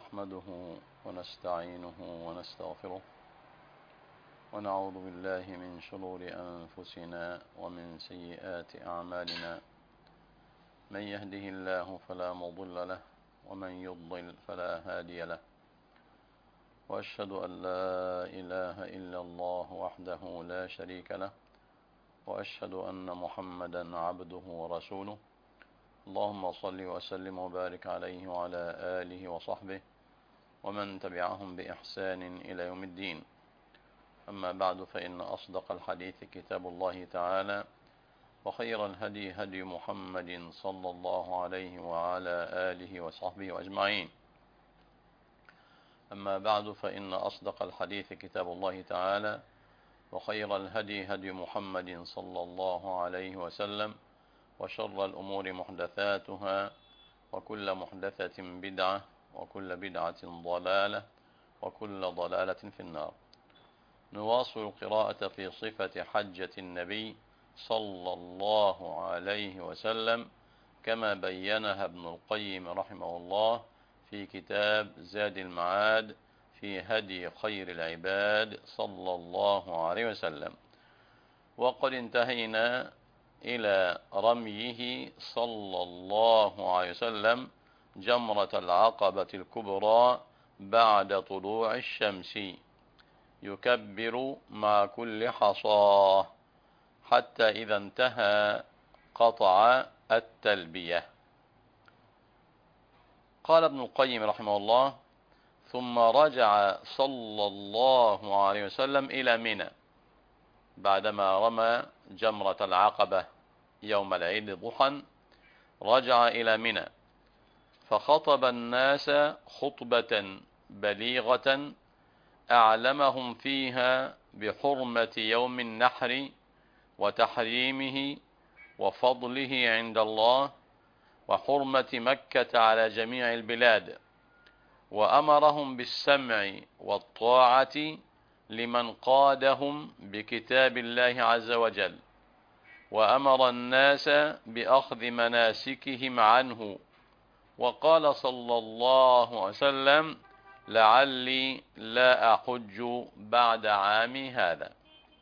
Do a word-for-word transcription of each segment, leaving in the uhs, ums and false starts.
نحمده ونستعينه ونستغفره ونعوذ بالله من شرور أنفسنا ومن سيئات أعمالنا. من يهده الله فلا مضل له ومن يضلل فلا هادي له، وأشهد أن لا إله إلا الله وحده لا شريك له، وأشهد أن محمدا عبده ورسوله. اللهم صل وسلم وبارك عليه وعلى آله وصحبه ومن تبعهم بإحسان إلى يوم الدين. أما بعد، فإن أصدق الحديث كتاب الله تعالى، وخير الهدي هدي محمد صلى الله عليه وعلى آله وصحبه أجمعين. أما بعد، فإن أصدق الحديث كتاب الله تعالى، وخير الهدي هدي محمد صلى الله عليه وسلم، وشر الأمور محدثاتها، وكل محدثة بدعة، وكل بدعة ضلالة، وكل ضلالة في النار. نواصل القراءة في صفة حجة النبي صلى الله عليه وسلم كما بينها ابن القيم رحمه الله في كتاب زاد المعاد في هدي خير العباد صلى الله عليه وسلم. وقد انتهينا إلى رميه صلى الله عليه وسلم جمرة العقبة الكبرى بعد طلوع الشمس، يكبر مع كل حصاه حتى إذا انتهى قطع التلبية. قال ابن القيم رحمه الله: ثم رجع صلى الله عليه وسلم إلى منى بعدما رمى جمرة العقبة يوم العيد ضحى، رجع إلى منى فخطب الناس خطبة بليغة أعلمهم فيها بحرمة يوم النحر وتحريمه وفضله عند الله وحرمة مكة على جميع البلاد، وأمرهم بالسمع والطاعة لمن قادهم بكتاب الله عز وجل، وأمر الناس بأخذ مناسكهم عنه. وقال صلى الله عليه وسلم: لعلي لا أحج بعد عامي هذا.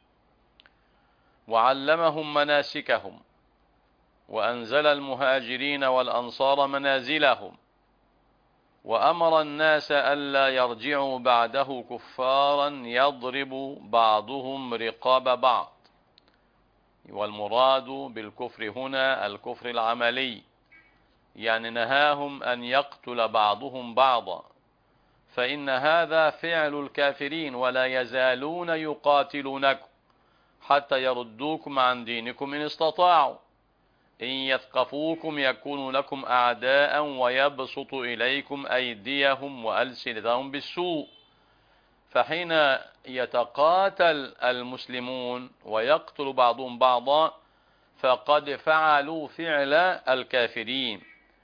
وعلمهم مناسكهم، وأنزل المهاجرين والأنصار منازلهم، وأمر الناس ألا يرجعوا بعده كفارا يضرب بعضهم رقاب بعض. والمراد بالكفر هنا الكفر العملي، يعني نهاهم أن يقتل بعضهم بعضا، فإن هذا فعل الكافرين، ولا يزالون يقاتلونكم حتى يردوكم عن دينكم إن استطاعوا. إن يثقفوكم يكونوا لكم أعداء ويبسط إليكم أيديهم وألسنتهم بالسوء. فحين يتقاتل المسلمون ويقتل بعضهم بعضا فقد فعلوا فعل الكافرين،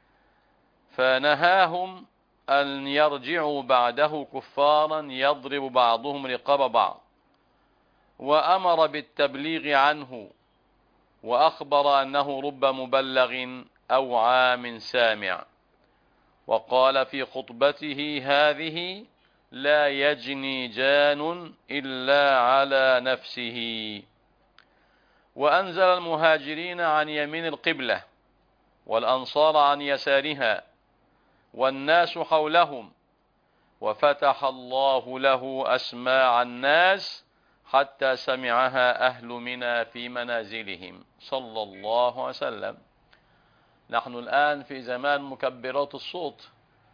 فنهاهم أن يرجعوا بعده كفارا يضرب بعضهم رقاب بعض، وأمر بالتبليغ عنه، وأخبر أنه رب مبلغ أو عام سامع. وقال في خطبته هذه: لا يجني جان إلا على نفسه. وأنزل المهاجرين عن يمين القبلة، والأنصار عن يسارها، والناس حولهم، وفتح الله له أسماع الناس حتى سمعها أهل منى في منازلهم صلى الله عليه وسلم. نحن الآن في زمان مكبرات الصوت،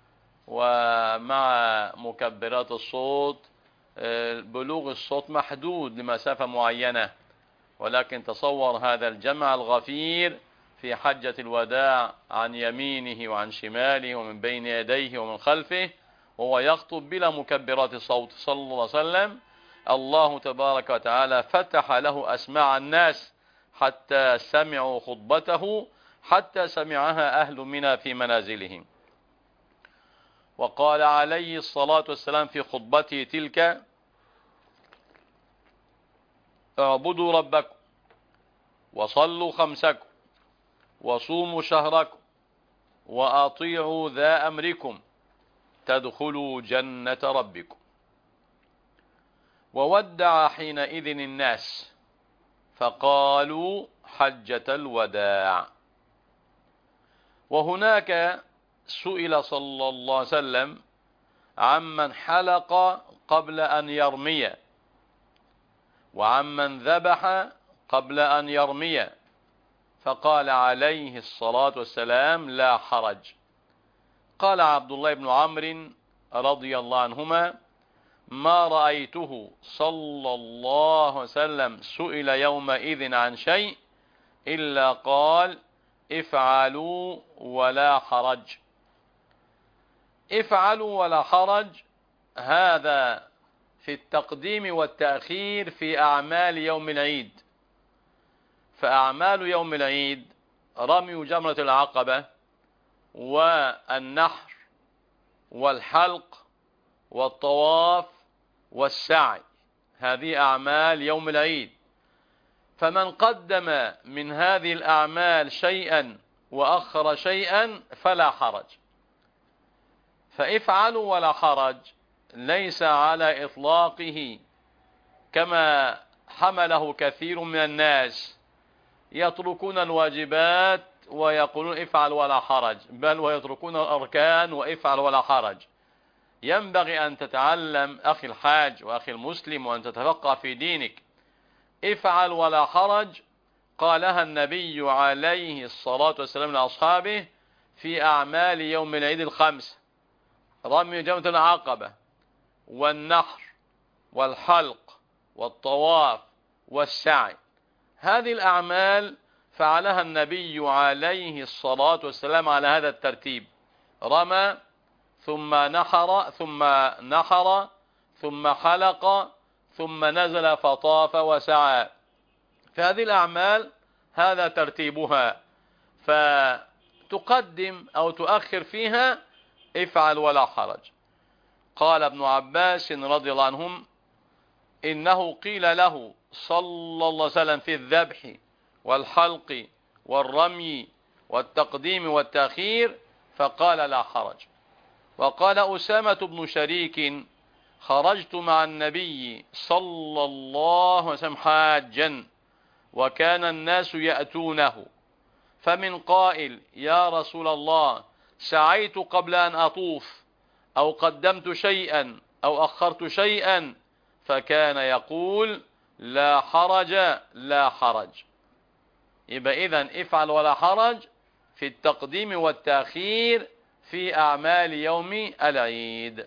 ومع مكبرات الصوت بلوغ الصوت محدود لمسافة معينة، ولكن تصور هذا الجمع الغفير في حجة الوداع عن يمينه وعن شماله ومن بين يديه ومن خلفه وهو يخطب بلا مكبرات صوت صلى الله عليه وسلم. الله تبارك وتعالى فتح له أسماع الناس حتى سمعوا خطبته، حتى سمعها أهل منى في منازلهم. وقال عليه الصلاة والسلام في خطبته تلك: اعبدوا ربكم وصلوا خمسكم وصوموا شهركم وأطيعوا ذا أمركم تدخلوا جنة ربكم. وودع حينئذ الناس فقالوا حجة الوداع. وهناك سئل صلى الله عليه وسلم عمن حلق قبل أن يرمي، وعمن ذبح قبل أن يرمي، فقال عليه الصلاة والسلام لا حرج. قال عبد الله بن عمرو رضي الله عنهما ما رأيته صلى الله عليه وسلم سئل يومئذ عن شيء إلا قال افعلوا ولا حرج. افعلوا ولا حرج هذا في التقديم والتأخير في أعمال يوم العيد. فأعمال يوم العيد رمي جمرة العقبة والنحر والحلق والطواف والسعي، هذه أعمال يوم العيد. فمن قدم من هذه الأعمال شيئا وأخر شيئا فلا حرج. فافعلوا ولا حرج ليس على إطلاقه كما حمله كثير من الناس، يتركون الواجبات ويقولون افعل ولا حرج، بل ويتركون الأركان وافعل ولا حرج. ينبغي أن تتعلم أخي الحاج وأخي المسلم وأن تتفقه في دينك. افعل ولا حرج قالها النبي عليه الصلاة والسلام لأصحابه في أعمال يوم العيد الخمس: رمي جمرة العقبة والنحر والحلق والطواف والسعي. هذه الأعمال فعلها النبي عليه الصلاة والسلام على هذا الترتيب: رمى ثم نحر ثم نحر ثم حلق ثم نزل فطاف وسعى. فهذه الأعمال هذا ترتيبها، فتقدم أو تؤخر فيها افعل ولا حرج. قال ابن عباس رضي الله عنهم إنه قيل له صلى الله عليه وسلم في الذبح والحلق والرمي والتقديم والتأخير فقال لا حرج. وقال أسامة بن شريك خرجت مع النبي صلى الله عليه وسلم حاجا وكان الناس يأتونه، فمن قائل يا رسول الله سعيت قبل أن أطوف أو قدمت شيئا أو أخرت شيئا، فكان يقول لا حرج لا حرج. يبقى إذن افعل ولا حرج في التقديم والتأخير في أعمال يوم العيد.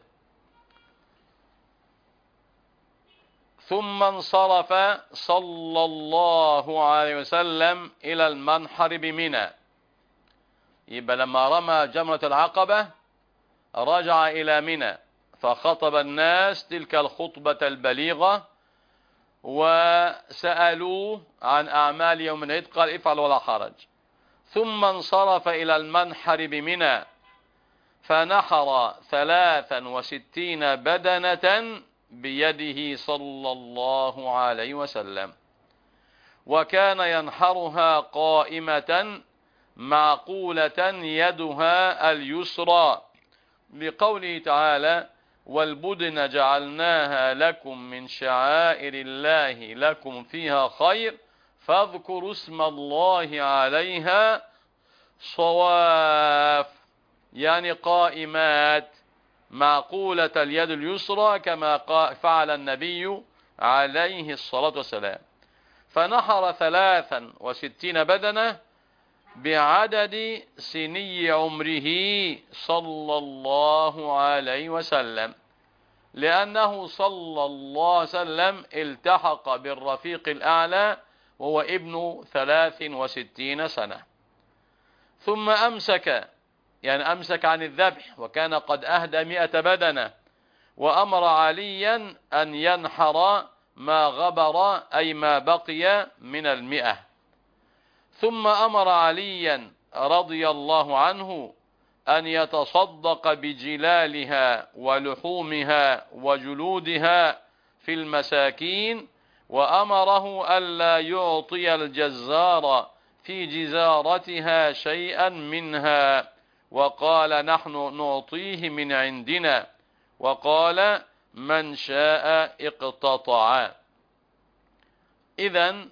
ثم انصرف صلى الله عليه وسلم إلى المنحر بمنى. يبقى لما رمى جمرة العقبة رجع إلى منى فخطب الناس تلك الخطبة البليغة وسألوه عن أعمال يوم العيد، قال افعل ولا حرج. ثم انصرف إلى المنحر بمنى فنحر ثلاثا وستين بدنة بيده صلى الله عليه وسلم، وكان ينحرها قائمة معقولة يدها اليسرى، بقوله تعالى والبدن جعلناها لكم من شعائر الله لكم فيها خير فاذكروا اسم الله عليها صواف، يعني قائمات معقولة اليد اليسرى كما فعل النبي عليه الصلاة والسلام. فنحر ثلاثا وستين بدنة بعدد سني عمره صلى الله عليه وسلم، لأنه صلى الله عليه وسلم التحق بالرفيق الأعلى وهو ابن ثلاث وستين سنة. ثم أمسك، يعني أمسك عن الذبح، وكان قد أهدى مئة بدنة، وأمر عليا أن ينحر ما غبر أي ما بقي من المئة. ثم أمر عليا رضي الله عنه أن يتصدق بجلالها ولحومها وجلودها في المساكين، وأمره ألا يعطي الجزار في جزارتها شيئا منها، وقال نحن نعطيه من عندنا، وقال من شاء اقتطع. إذن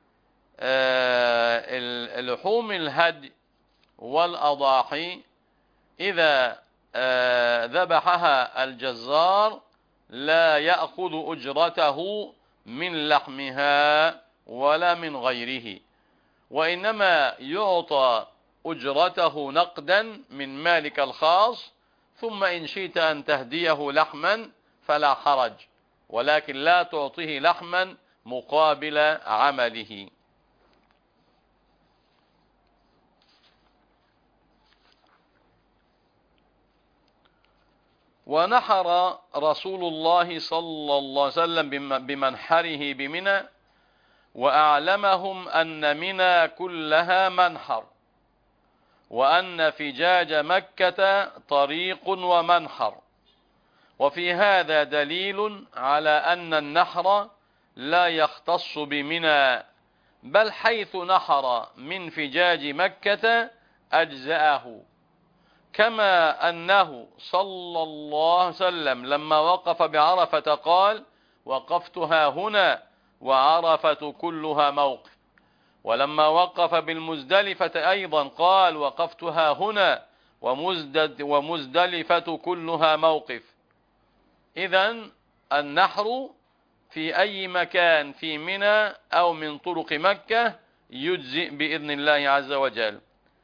لحوم الهدي والأضاحي إذا ذبحها الجزار لا يأخذ أجرته من لحمها ولا من غيره، وإنما يعطى أجرته نقدا من مالك الخاص، ثم إن شئت أن تهديه لحما فلا حرج، ولكن لا تعطيه لحما مقابل عمله. ونحر رسول الله صلى الله عليه وسلم بمنحره بمنى، وأعلمهم أن منى كلها منحر، وأن فجاج مكة طريق ومنحر. وفي هذا دليل على أن النحر لا يختص بمنى، بل حيث نحر من فجاج مكة أجزأه، كما أنه صلى الله عليه وسلم لما وقف بعرفة قال وقفتها هنا وعرفة كلها موقف، ولما وقف بالمزدلفة أيضا قال وقفتها هنا ومزدلفة كلها موقف. إذن النحر في أي مكان في منى أو من طرق مكة يجزئ بإذن الله عز وجل.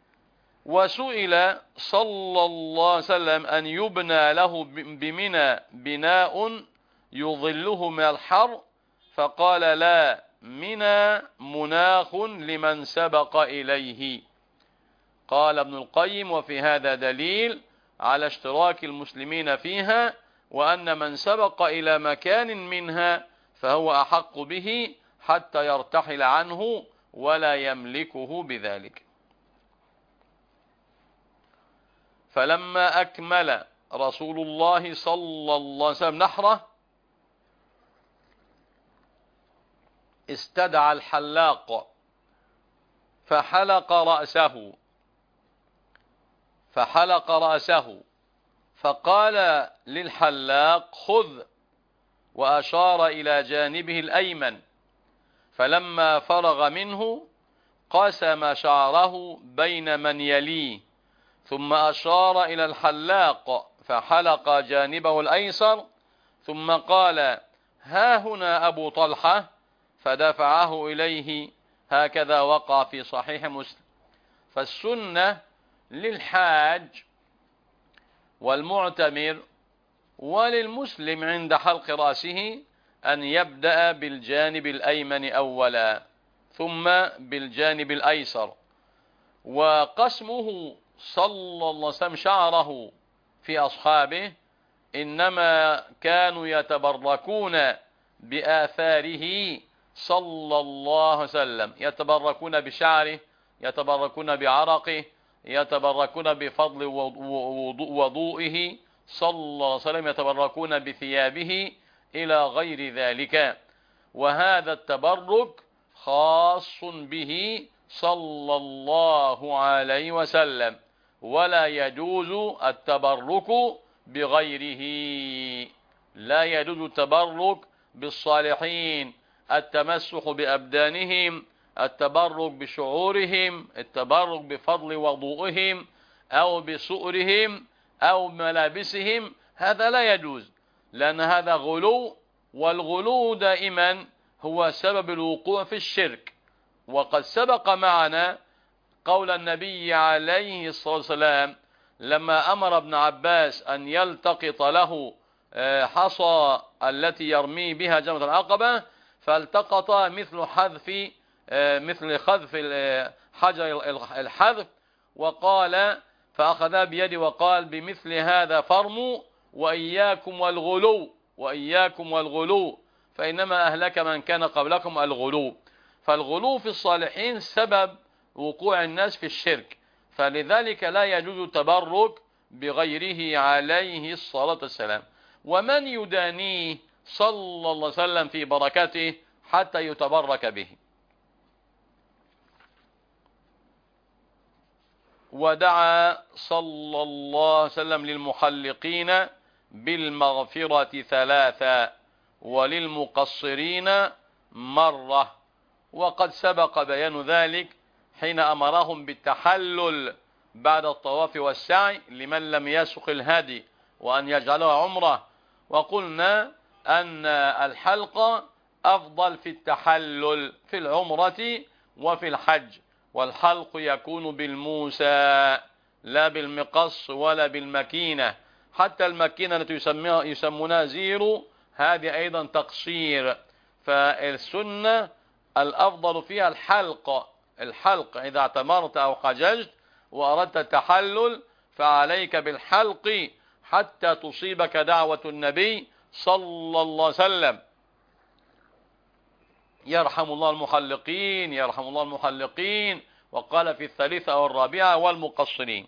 وسئل صلى الله عليه وسلم أن يبنى له بمنى بناء يظله من الحر، فقال لا، منى مناخ لمن سبق إليه. قال ابن القيم وفي هذا دليل على اشتراك المسلمين فيها، وأن من سبق إلى مكان منها فهو أحق به حتى يرتحل عنه ولا يملكه بذلك. فلما أكمل رسول الله صلى الله عليه وسلم نحره استدعى الحلاق فحلق رأسه فحلق رأسه فقال للحلاق خذ، وأشار إلى جانبه الأيمن، فلما فرغ منه قسم شعره بين من يليه، ثم أشار إلى الحلاق فحلق جانبه الأيسر، ثم قال ها هنا أبو طلحة، فدفعه إليه. هكذا وقع في صحيح مسلم. فالسنة للحاج والمعتمر وللمسلم عند حلق رأسه أن يبدأ بالجانب الأيمن أولا ثم بالجانب الأيسر. وقسمه صلى الله عليه وسلم شعره في أصحابه إنما كانوا يتبركون بآثاره صلى الله عليه وسلم، يتبركون بشعره، يتبركون بعرقه، يتبركون بفضل وضوئه صلى الله عليه وسلم، يتبركون بثيابه إلى غير ذلك. وهذا التبرك خاص به صلى الله عليه وسلم، ولا يجوز التبرك بغيره. لا يجوز التبرك بالصالحين، التمسح بأبدانهم، التبرك بشعورهم، التبرك بفضل وضوئهم أو بسؤرهم أو ملابسهم، هذا لا يجوز، لأن هذا غلو، والغلو دائما هو سبب الوقوع في الشرك. وقد سبق معنا قول النبي عليه الصلاة والسلام لما أمر ابن عباس أن يلتقط له حصى التي يرمي بها جمرة العقبة، فالتقط مثل حذف مثل خذف حجر الحذف، وقال فأخذها بيدي وقال بمثل هذا فرموا وإياكم والغلو وإياكم والغلو فإنما أهلك من كان قبلكم الغلو. فالغلو في الصالحين سبب وقوع الناس في الشرك، فلذلك لا يجوز التبرك بغيره عليه الصلاة والسلام. ومن يدانيه صلى الله عليه وسلم في بركته حتى يتبرك به. ودعا صلى الله عليه وسلم للمحلقين بالمغفرة ثلاثا وللمقصرين مرة، وقد سبق بيان ذلك حين أمرهم بالتحلل بعد الطواف والسعي لمن لم يسق الهدي وأن يجعله عمره، وقلنا أن الحلق أفضل في التحلل في العمرة وفي الحج، والحلق يكون بالموسى لا بالمقص ولا بالمكينة، حتى المكينة التي يسمونها زيرو هذه أيضا تقصير، فالسنة الأفضل فيها الحلق. الحلق إذا اعتمرت أو حججت وأردت التحلل فعليك بالحلق حتى تصيبك دعوة النبي صلى الله عليه وسلم. يرحم الله المحلقين يرحم الله المحلقين، وقال في الثالثة أو الرابعة والمقصرين.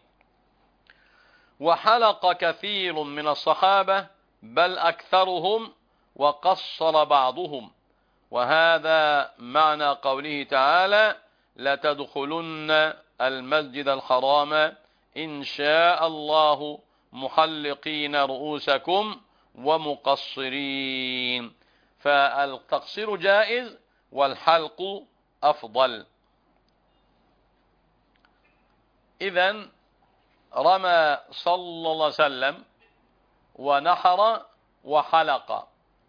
وحلق كثير من الصحابة بل أكثرهم وقصر بعضهم، وهذا معنى قوله تعالى لتدخلن المسجد الحرام إن شاء الله محلقين رؤوسكم ومقصرين، فالتقصير جائز والحلق أفضل. إذن رمى صلى الله عليه وسلم ونحر وحلق.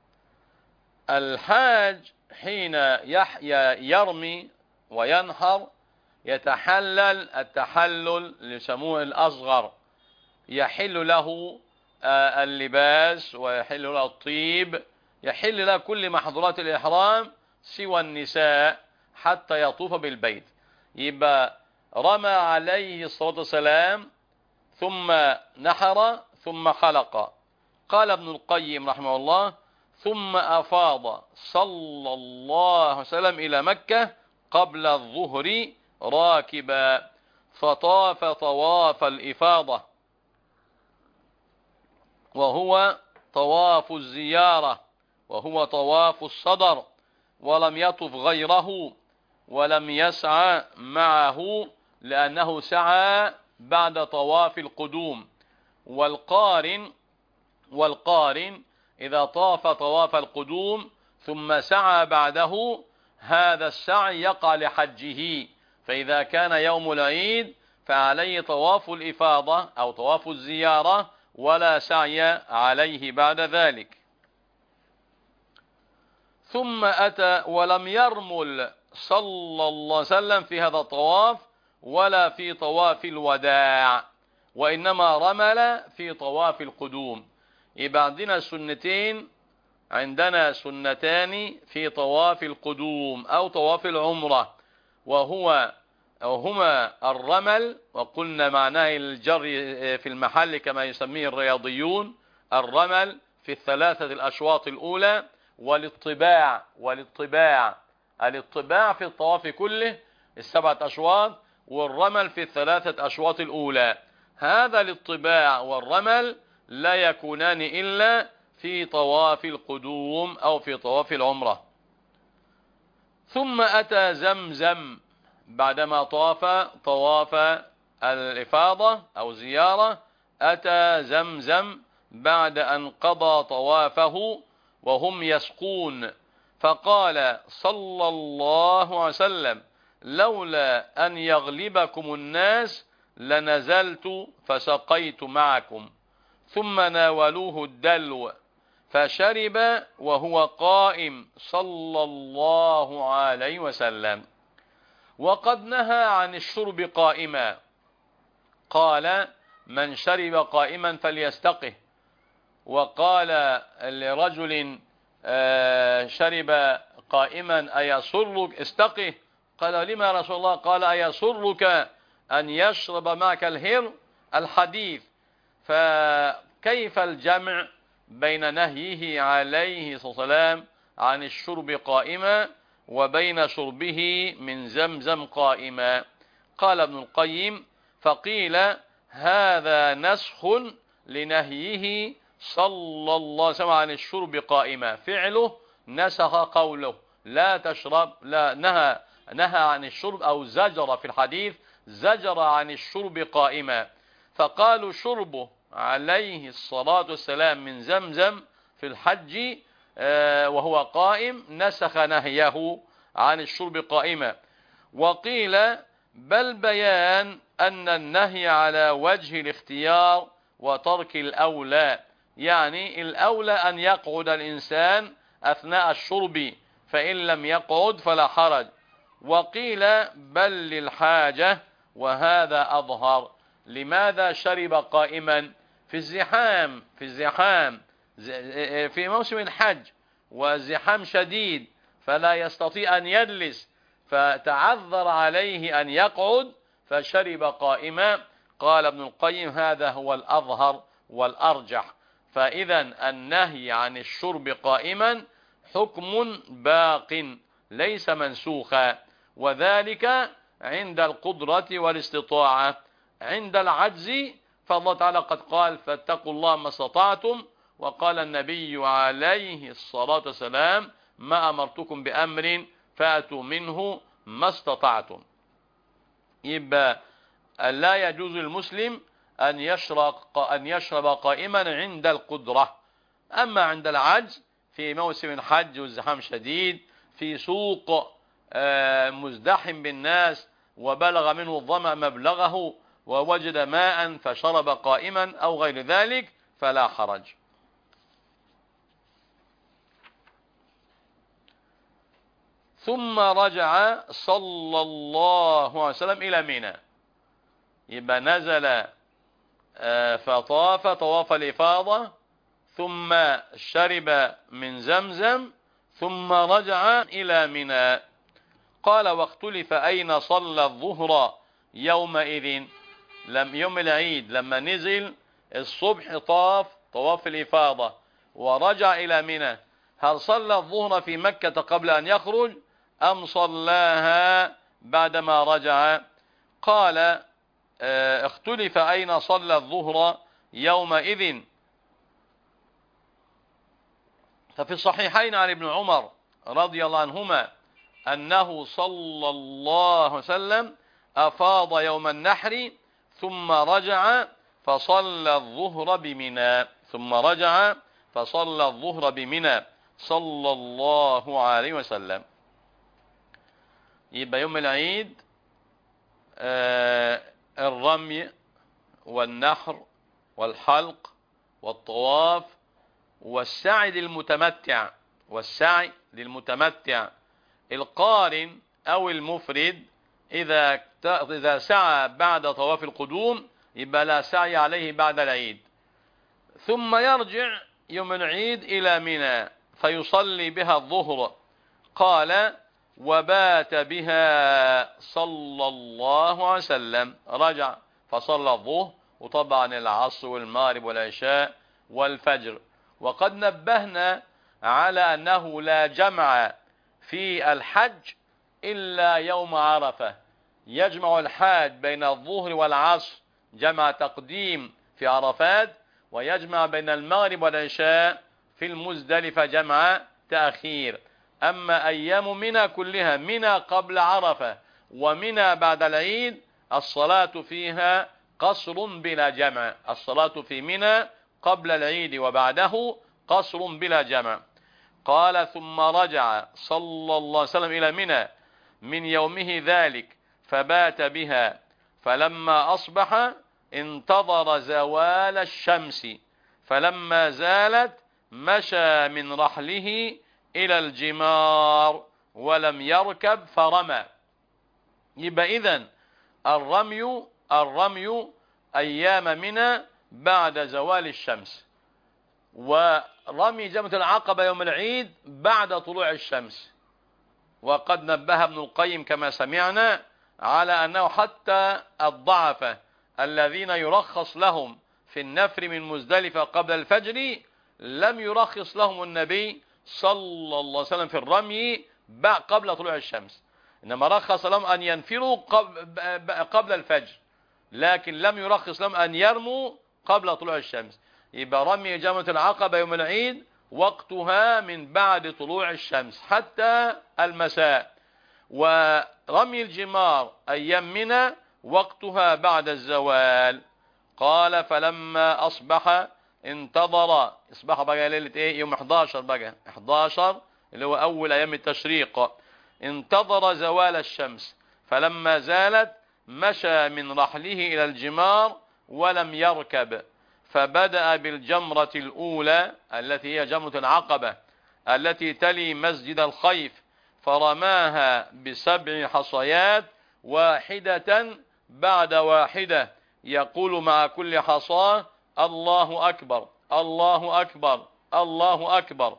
الحاج حين يرمي وينحر يتحلل التحلل يسموه الأصغر، يحل له اللباس ويحل له الطيب، يحل له كل محظورات الإحرام سوى النساء حتى يطوف بالبيت. يبقى رمى عليه الصلاة والسلام ثم نحر ثم حلق. قال ابن القيم رحمه الله ثم أفاض صلى الله عليه وسلم إلى مكة قبل الظهر راكبا فطاف طواف الإفاضة، وهو طواف الزيارة وهو طواف الصدر، ولم يطف غيره ولم يسعى معه لأنه سعى بعد طواف القدوم. والقارن والقارن إذا طاف طواف القدوم ثم سعى بعده هذا السعي يقع لحجه، فإذا كان يوم العيد فعليه طواف الإفاضة أو طواف الزيارة ولا سعي عليه بعد ذلك. ثم أتى ولم يرمل صلى الله عليه وسلم في هذا الطواف ولا في طواف الوداع، وإنما رمل في طواف القدوم. يبقى عندنا سنتين، عندنا سنتان في طواف القدوم أو طواف العمرة، وهو هما الرمل، وقلنا معناه الجري في المحل كما يسميه الرياضيون، الرمل في الثلاثة الأشواط الأولى، والاطباع والاطباع الاطباع في الطواف كله السبعة أشواط، والرمل في الثلاثة أشواط الأولى. هذا الاطباع والرمل لا يكونان إلا في طواف القدوم أو في طواف العمرة. ثم أتى زمزم بعدما طاف طواف الإفاضة أو زيارة، أتى زمزم بعد أن قضى طوافه وهم يسقون، فقال صلى الله عليه وسلم لولا أن يغلبكم الناس لنزلت فسقيت معكم، ثم ناولوه الدلو فشرب وهو قائم صلى الله عليه وسلم. وقد نهى عن الشرب قائما، قال من شرب قائما فليستقه. وقال لرجل شرب قائما أيسرك استقه، قال لما يا رسول الله؟ قال أيسرك أن يشرب معك الهر الحديث. فكيف الجمع بين نهيه عليه الصلاة والسلام عن الشرب قائما وبين شربه من زمزم قائما؟ قال ابن القيم فقيل هذا نسخ لنهيه صلى الله عليه وسلم عن الشرب قائما، فعله نسخ قوله لا تشرب، لا نهى نهى عن الشرب أو زجر في الحديث زجر عن الشرب قائما، فقالوا شربه عليه الصلاة والسلام من زمزم في الحج وهو قائم نسخ نهيه عن الشرب قائما. وقيل بل بيان أن النهي على وجه الاختيار وترك الأولى، يعني الأولى أن يقعد الإنسان أثناء الشرب، فإن لم يقعد فلا حرج. وقيل بل للحاجة، وهذا أظهر. لماذا شرب قائما؟ في الزحام في الزحام في موسم الحج والزحام شديد، فلا يستطيع أن يجلس، فتعذر عليه أن يقعد فشرب قائما. قال ابن القيم هذا هو الأظهر والأرجح. فإذا النهي عن الشرب قائما حكم باق ليس منسوخا، وذلك عند القدرة والاستطاعة. عند العجز فالله تعالى قد قال فاتقوا الله ما استطعتم، وقال النبي عليه الصلاة والسلام ما أمرتكم بأمر فأتوا منه ما استطعتم. يبقى لا يجوز للمسلم أن يشرب أن يشرب قائما عند القدرة. أما عند العجز في موسم الحج والزحام شديد، في سوق مزدحم بالناس وبلغ منه الظمأ مبلغه ووجد ماء فشرب قائما أو غير ذلك فلا حرج. ثم رجع صلى الله عليه وسلم إلى منى. يبقى نزل فطاف طواف الإفاضة، ثم شرب من زمزم، ثم رجع إلى منى. قال واختلف أين صلى الظهر يومئذ. لم يوم العيد لما نزل الصبح طاف طواف الإفاضة ورجع إلى منى، هل صلى الظهر في مكة قبل أن يخرج أم صلاها بعدما رجع؟ قال اختلف أين صلى الظهر يومئذ. ففي الصحيحين عن ابن عمر رضي الله عنهما أنه صلى الله عليه وسلم أفاض يوم النحر ثم رجع فصلى الظهر بمنى ثم رجع فصلى الظهر بمنى صلى الله عليه وسلم. يبقى يوم العيد آه الرمي والنحر والحلق والطواف والسعي للمتمتع والسعي للمتمتع القارن أو المفرد. إذا إذا سعى بعد طواف القدوم يبقى لا سعي عليه بعد العيد، ثم يرجع يوم العيد إلى منى فيصلي بها الظهر. قال وبات بها صلى الله عليه وسلم، رجع فصلى الظهر وطبعا العصر والمغرب والعشاء والفجر. وقد نبهنا على أنه لا جمع في الحج إلا يوم عرفة، يجمع الحاج بين الظهر والعصر جمع تقديم في عرفات، ويجمع بين المغرب والعشاء في المزدلفة جمع تأخير. أما أيام منى كلها، منى قبل عرفة ومنى بعد العيد، الصلاة فيها قصر بلا جمع. الصلاة في منى قبل العيد وبعده قصر بلا جمع. قال ثم رجع صلى الله عليه وسلم إلى منى من يومه ذلك فبات بها، فلما أصبح انتظر زوال الشمس، فلما زالت مشى من رحله إلى الجمار ولم يركب فرمى. يبقى إذن الرمي الرمي أيام منى بعد زوال الشمس، ورمي جمرة العقبة يوم العيد بعد طلوع الشمس. وقد نبه ابن القيم كما سمعنا على أنه حتى الضعفة الذين يرخص لهم في النفر من مزدلفة قبل الفجر لم يرخص لهم النبي صلى الله عليه وسلم في الرمي قبل طلوع الشمس، إنما رخص لهم أن ينفروا قبل الفجر، لكن لم يرخص لهم أن يرموا قبل طلوع الشمس. يبقى رمي جمرة العقبة يوم العيد وقتها من بعد طلوع الشمس حتى المساء، ورمي الجمار أيام منى وقتها بعد الزوال. قال فلما أصبح انتظر، اصبح بقى ليلة ايه؟ يوم احداشر بقى، احداشر اللي هو أول أيام التشريق. انتظر زوال الشمس، فلما زالت مشى من رحله إلى الجمار ولم يركب، فبدأ بالجمرة الأولى التي هي جمرة العقبة التي تلي مسجد الخيف، فرماها بسبع حصيات واحدة بعد واحدة، يقول مع كل حصاة الله أكبر الله أكبر الله أكبر.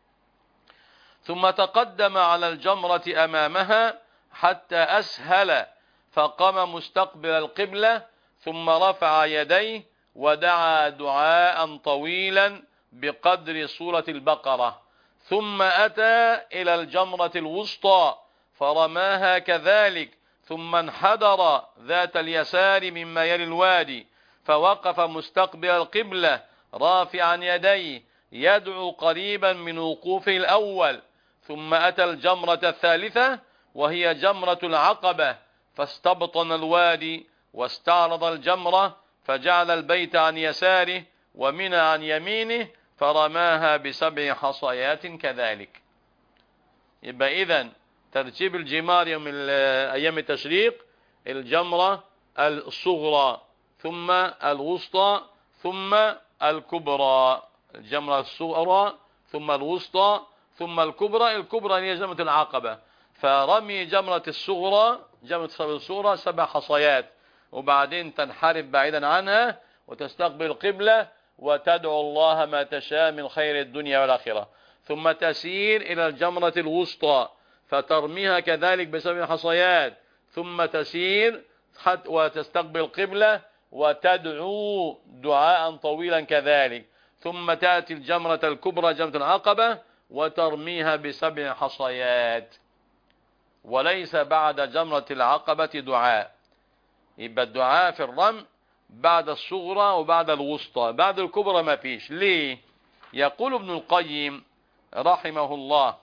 ثم تقدم على الجمرة أمامها حتى أسهل، فقام مستقبل القبلة، ثم رفع يديه ودعا دعاء طويلا بقدر سورة البقرة، ثم أتى إلى الجمرة الوسطى فرماها كذلك، ثم انحدر ذات اليسار مما يلي الوادي، فوقف مستقبل القبلة رافعا يديه يدعو قريبا من وقوفه الأول، ثم أتى الجمرة الثالثة وهي جمرة العقبة، فاستبطن الوادي واستعرض الجمرة، فجعل البيت عن يساره ومنى عن يمينه، فرماها بسبع حصيات كذلك. يبقى إذن ترتيب الجمار يوم أيام التشريق: الجمرة الصغرى ثم الوسطى ثم الكبرى، الجمرة الصغرى ثم الوسطى ثم الكبرى. الكبرى هي جمرة العقبة، فرمي جمرة الصغرى جمرة الصغرى سبع حصيات، وبعدين تنحرف بعيدا عنها وتستقبل القبلة وتدعو الله ما تشاء من خير الدنيا والآخرة، ثم تسير إلى الجمرة الوسطى فترميها كذلك بسبع حصيات، ثم تسير وتستقبل القبلة وتدعو دعاء طويلا كذلك، ثم تأتي الجمرة الكبرى جمرة العقبة وترميها بسبع حصيات. وليس بعد جمرة العقبة دعاء، يبقى الدعاء في الرمي بعد الصغرى وبعد الوسطى، بعد الكبرى ما فيش. ليه؟ يقول ابن القيم رحمه الله: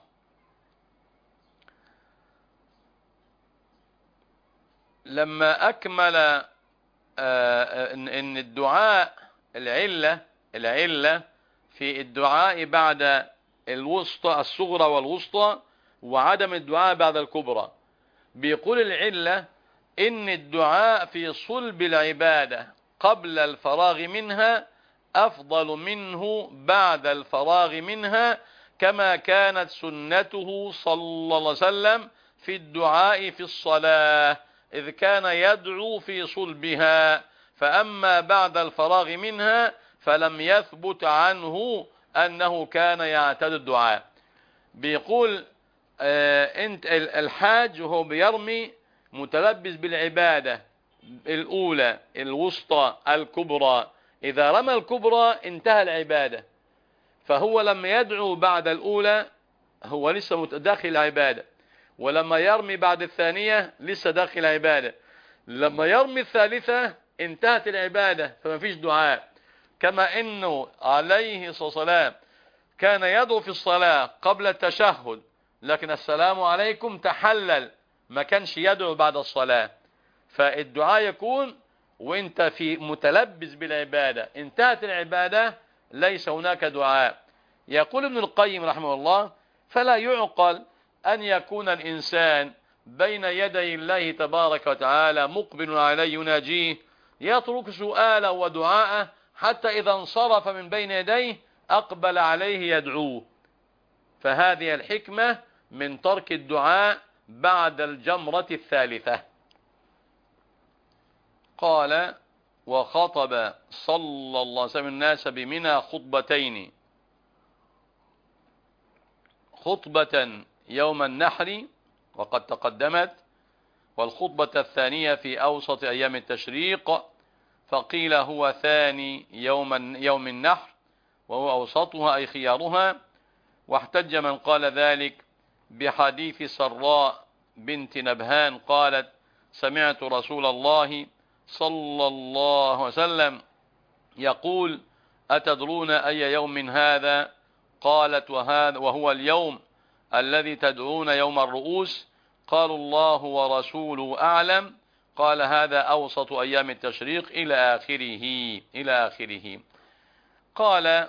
لما أكمل ان الدعاء العلة العلة في الدعاء بعد الوسطى الصغرى والوسطى وعدم الدعاء بعد الكبرى، بيقول العلة ان الدعاء في صلب العبادة قبل الفراغ منها أفضل منه بعد الفراغ منها، كما كانت سنته صلى الله عليه وسلم في الدعاء في الصلاة، إذ كان يدعو في صلبها، فأما بعد الفراغ منها فلم يثبت عنه أنه كان يعتاد الدعاء. بيقول آه انت الحاج وهو بيرمي متلبس بالعبادة الأولى الوسطى الكبرى، إذا رمى الكبرى انتهى العبادة، فهو لما يدعو بعد الأولى هو لسه داخل العبادة، ولما يرمي بعد الثانية لسه داخل العبادة، لما يرمي الثالثة انتهت العبادة فما فيش دعاء. كما انه عليه الصلاة والسلام كان يدعو في الصلاة قبل التشهد، لكن السلام عليكم تحلل، ما كانش يدعو بعد الصلاة. فالدعاء يكون وانت في متلبس بالعبادة، انتهت العبادة ليس هناك دعاء. يقول ابن القيم رحمه الله: فلا يعقل أن يكون الإنسان بين يدي الله تبارك وتعالى مقبل عليه يناجيه، يترك سؤاله ودعاءه حتى إذا انصرف من بين يديه أقبل عليه يدعوه. فهذه الحكمة من ترك الدعاء بعد الجمرة الثالثة. قال: وخطب صلى الله عليه وسلم الناس بمنى خطبتين، خطبة يوم النحر وقد تقدمت، والخطبة الثانية في أوسط أيام التشريق، فقيل هو ثاني يوم يوم النحر وهو أوسطها أي خيارها. واحتج من قال ذلك بحديث سراء بنت نبهان قالت: سمعت رسول الله صلى الله عليه وسلم يقول: أتدرون أي يوم هذا؟ قالت: وهذا وهو اليوم الذي تدعون يوم الرؤوس. قالوا: الله ورسوله أعلم. قال هذا أوسط أيام التشريق إلى آخره إلى آخره. قال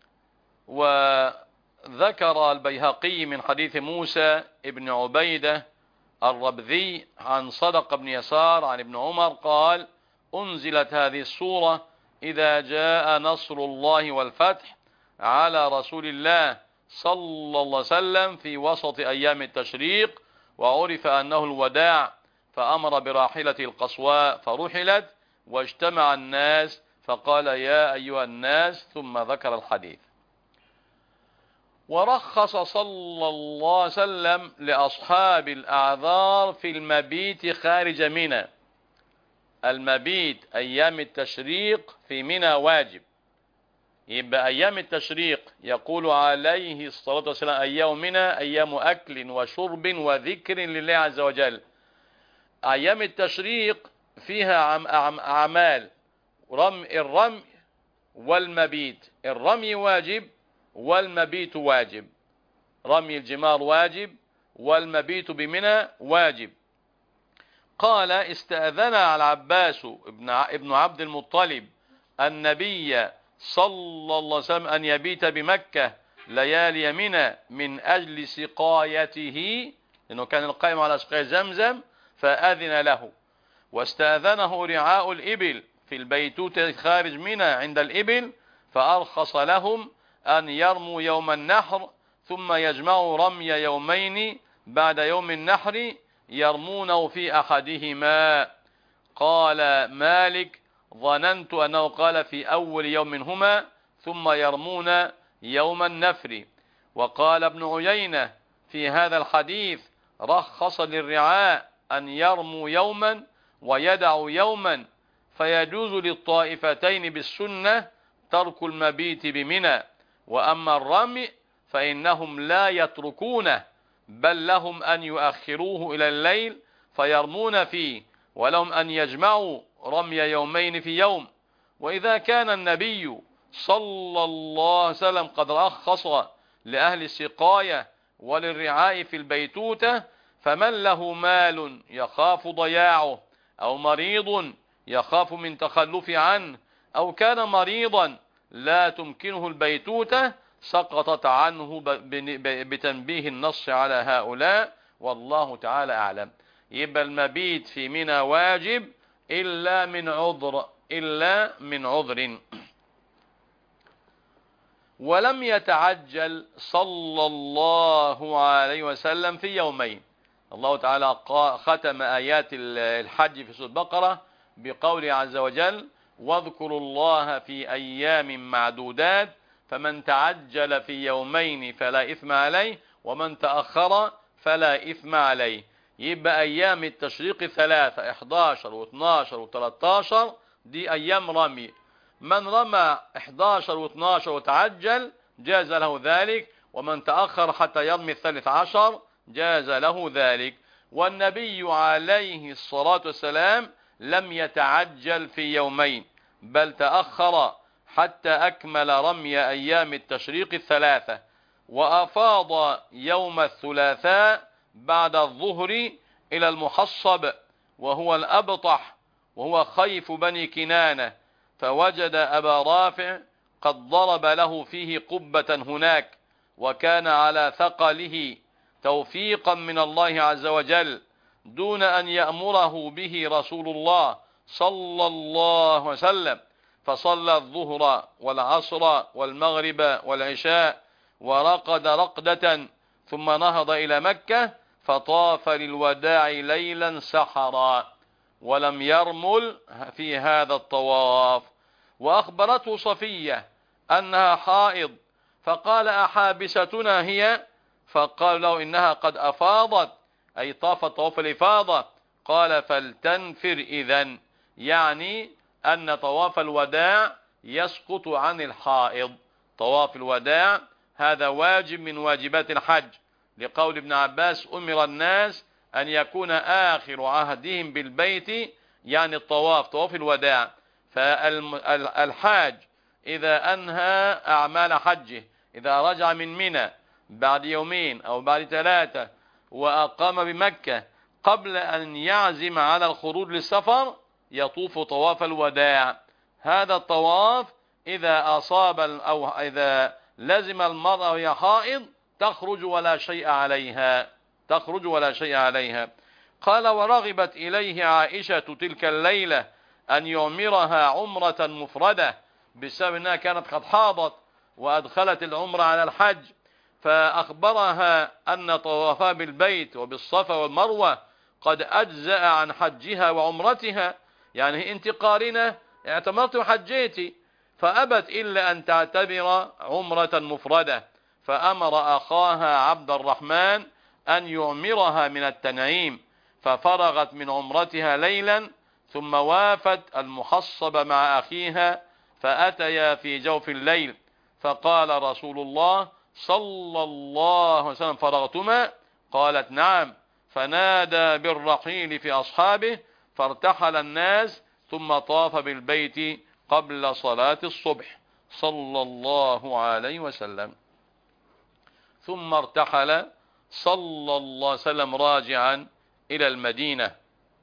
وذكر البيهقي من حديث موسى ابن عبيدة الربذي عن صدق بن يسار عن ابن عمر قال أنزلت هذه السورة إذا جاء نصر الله والفتح على رسول الله صلى الله عليه وسلم في وسط أيام التشريق، وعرف أنه الوداع، فأمر براحلته القصواء فرحلت واجتمع الناس فقال يا أيها الناس، ثم ذكر الحديث. ورخص صلى الله عليه وسلم لأصحاب الأعذار في المبيت خارج منى. المبيت أيام التشريق في منى واجب، يبقى أيام التشريق يقول عليه الصلاة والسلام أيام منى أيام أكل وشرب وذكر لله عز وجل. أيام التشريق فيها أعمال رمي الرمي والمبيت، الرمي واجب والمبيت واجب، رمي الجمار واجب والمبيت بمنى واجب. قال استأذن العباس ابن عبد المطلب النبي صلى الله عليه وسلم أن يبيت بمكة ليالي منى من أجل سقايته، لأنه كان القائم على سقاية زمزم فأذن له. واستأذنه رعاء الإبل في البيتوتة خارج منى عند الإبل، فأرخص لهم أن يرموا يوم النحر ثم يجمعوا رمي يومين بعد يوم النحر يرمونه في أحدهما. قال مالك ظننت أنه قال في أول يوم منهما ثم يرمون يوم النفر. وقال ابن عيينة في هذا الحديث رخص للرعاء أن يرموا يوما ويدعوا يوما، فيجوز للطائفتين بالسنة ترك المبيت بمنى. وأما الرمي فإنهم لا يتركونه، بل لهم أن يؤخروه إلى الليل فيرمون فيه، ولهم أن يجمعوا رمي يومين في يوم. وإذا كان النبي صلى الله عليه وسلم قد رخص لأهل السقاية وللرعاء في البيتوتة، فمن له مال يخاف ضياعه أو مريض يخاف من تخلف عنه أو كان مريضا لا تمكنه البيتوتة سقطت عنه بتنبيه النص على هؤلاء، والله تعالى أعلم. يبقى المبيت في منى واجب إلا من عذر إلا من عذر. ولم يتعجل صلى الله عليه وسلم في يومين. الله تعالى ختم آيات الحج في سورة البقرة بقوله عز وجل واذكروا الله في أيام معدودات فمن تعجل في يومين فلا إثم عليه ومن تأخر فلا إثم عليه. يبقى أيام التشريق ثلاثة إحداشر واثناشر وثلاثتاشر دي أيام رمي. من رمى إحداشر واثناشر وتعجل جاز له ذلك، ومن تأخر حتى يرمي الثالث عشر جاز له ذلك. والنبي عليه الصلاة والسلام لم يتعجل في يومين بل تأخر حتى أكمل رمي أيام التشريق الثلاثة، وأفاض يوم الثلاثاء بعد الظهر إلى المحصب وهو الأبطح وهو خيف بني كنانة، فوجد أبا رافع قد ضرب له فيه قبة هناك، وكان على ثقله توفيقا من الله عز وجل دون أن يأمره به رسول الله صلى الله عليه وسلم، فصلى الظهر والعصر والمغرب والعشاء ورقد رقدة ثم نهض إلى مكة فطاف للوداع ليلا سحرا ولم يرمل في هذا الطواف. وأخبرته صفية أنها حائض فقال أحابستنا هي؟ فقال له إنها قد أفاضت أي طافت طواف الإفاضة. قال فلتنفر إذن، يعني أن طواف الوداع يسقط عن الحائض. طواف الوداع هذا واجب من واجبات الحج، لقول ابن عباس أمر الناس أن يكون آخر عهدهم بالبيت يعني الطواف طواف الوداع. فالحاج إذا أنهى أعمال حجه إذا رجع من منى بعد يومين أو بعد ثلاثة وأقام بمكة قبل أن يعزم على الخروج للسفر يطوف طواف الوداع. هذا الطواف إذا أصاب أو إذا لزم المرأة وهي حائض تخرج ولا شيء عليها، تخرج ولا شيء عليها. قال: ورغبت إليه عائشة تلك الليلة أن يعمرها عمرة مفردة بسبب أنها كانت قد حاضت وأدخلت العمرة على الحج، فأخبرها أن طوافها بالبيت وبالصفا والمروة قد أجزأ عن حجها وعمرتها، يعني أنت قارنة اعتمرت وحجيتي، فأبت إلا أن تعتبر عمرة مفردة، فأمر أخاها عبد الرحمن أن يعمرها من التنعيم، ففرغت من عمرتها ليلا ثم وافت المحصب مع أخيها، فأتيا في جوف الليل، فقال رسول الله صلى الله عليه وسلم: فرغتما؟ قالت: نعم. فنادى بالرحيل في أصحابه فارتحل الناس، ثم طاف بالبيت قبل صلاة الصبح صلى الله عليه وسلم، ثم ارتحل صلى الله عليه وسلم راجعا إلى المدينة.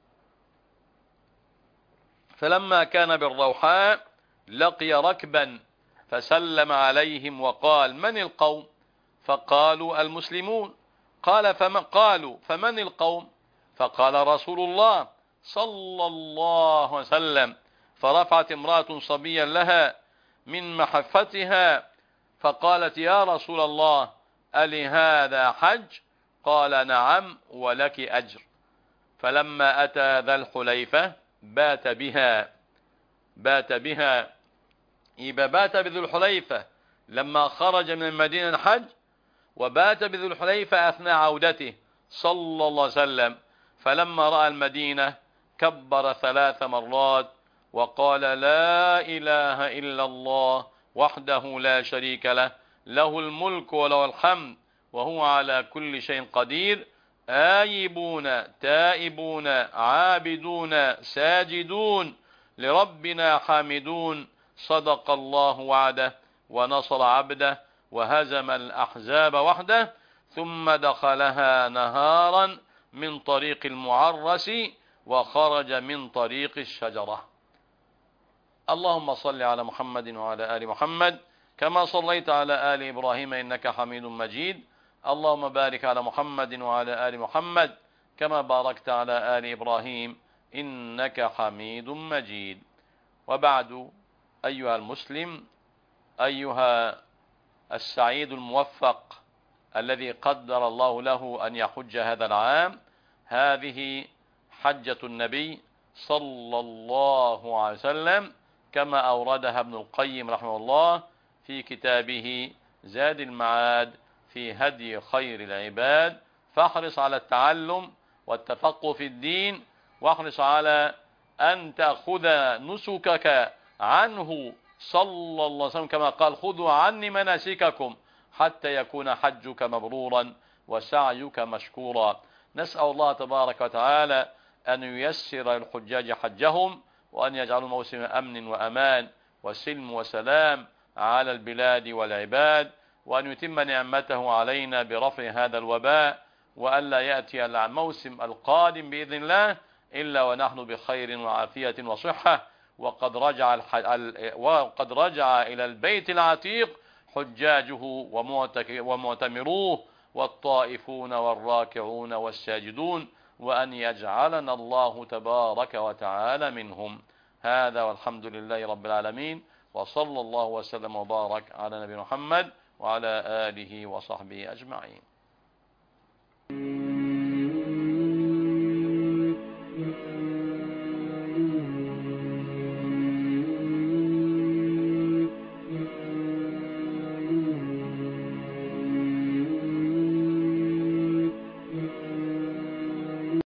فلما كان بالروحاء لقي ركبا فسلم عليهم وقال: من القوم؟ فقالوا: المسلمون. قال: فمن قالوا فمن القوم؟ فقال: رسول الله صلى الله عليه وسلم. فرفعت امرأة صبيا لها من محفتها فقالت: يا رسول الله، ألي هذا حج؟ قال: نعم ولك أجر. فلما أتى ذا الحليفة بات بها بات بها يبقى بات بذو الحليفة لما خرج من المدينة الحج، وبات بذو الحليفة أثناء عودته صلى الله عليه وسلم. فلما رأى المدينة كبر ثلاث مرات وقال: لا إله إلا الله وحده لا شريك له، له الملك وله الحمد وهو على كل شيء قدير، آيبون تائبون عابدون ساجدون لربنا حامدون، صدق الله وعده ونصر عبده وهزم الأحزاب وحده. ثم دخلها نهارا من طريق المعرس وخرج من طريق الشجرة. اللهم صل على محمد وعلى آل محمد كما صليت على آل إبراهيم إنك حميد مجيد. اللهم بارك على محمد وعلى آل محمد كما باركت على آل إبراهيم إنك حميد مجيد. وبعد، أيها المسلم، أيها السعيد الموفق الذي قدر الله له أن يحج هذا العام، هذه حجة النبي صلى الله عليه وسلم كما أوردها ابن القيم رحمه الله في كتابه زاد المعاد في هدي خير العباد. فاحرص على التعلم والتفقه في الدين، واحرص على أن تأخذ نسكك عنه صلى الله عليه وسلم كما قال: خذوا عني مناسككم حتى يكون حجك مبرورا وسعيك مشكورا. نسأل الله تبارك وتعالى أن ييسر الحجاج حجهم، وأن يجعل موسم أمن وأمان وسلم وسلام على البلاد والعباد، وأن يتم نعمته علينا برفع هذا الوباء، وأن لا يأتي الموسم القادم بإذن الله إلا ونحن بخير وعافية وصحة، وقد رجع, وقد رجع إلى البيت العتيق حجاجه ومعتمروه والطائفون والراكعون والساجدون، وأن يجعلنا الله تبارك وتعالى منهم. هذا والحمد لله رب العالمين، وصلى الله وسلم وبارك على نبي محمد وعلى آله وصحبه أجمعين.